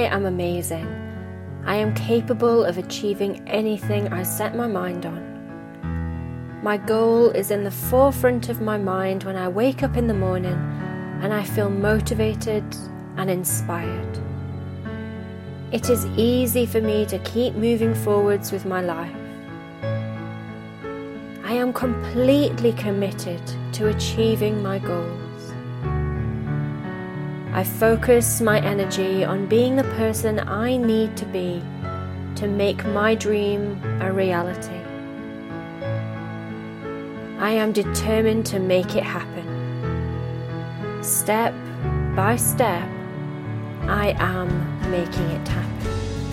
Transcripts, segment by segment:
am amazing. I am capable of achieving anything I set my mind on. My goal is in the forefront of my mind when I wake up in the morning, and I feel motivated and inspired. It is easy for me to keep moving forwards with my life. I am completely committed to achieving my goals. I focus my energy on being the person I need to be to make my dream a reality. I am determined to make it happen. Step by step, I am making it happen.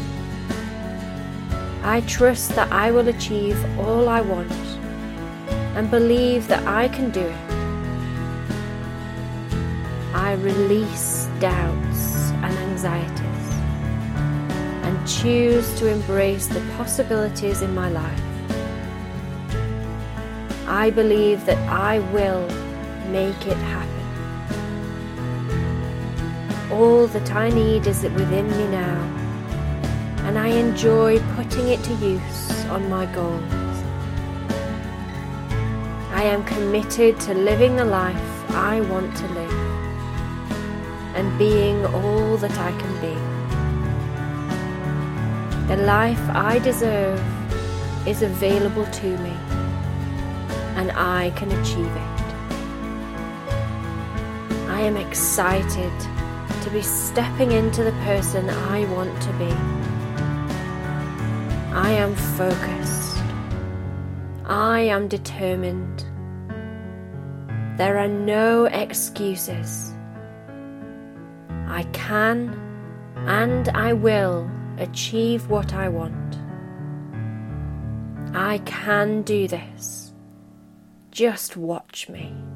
I trust that I will achieve all I want and believe that I can do it. I release doubts and anxieties and choose to embrace the possibilities in my life. I believe that I will make it happen. All that I need is within me now, and I enjoy putting it to use on my goals. I am committed to living the life I want to live and being all that I can be. The life I deserve is available to me, and I can achieve it. I am excited to be stepping into the person I want to be. I am focused. I am determined. There are no excuses. I can and I will achieve what I want. I can do this. Just watch me.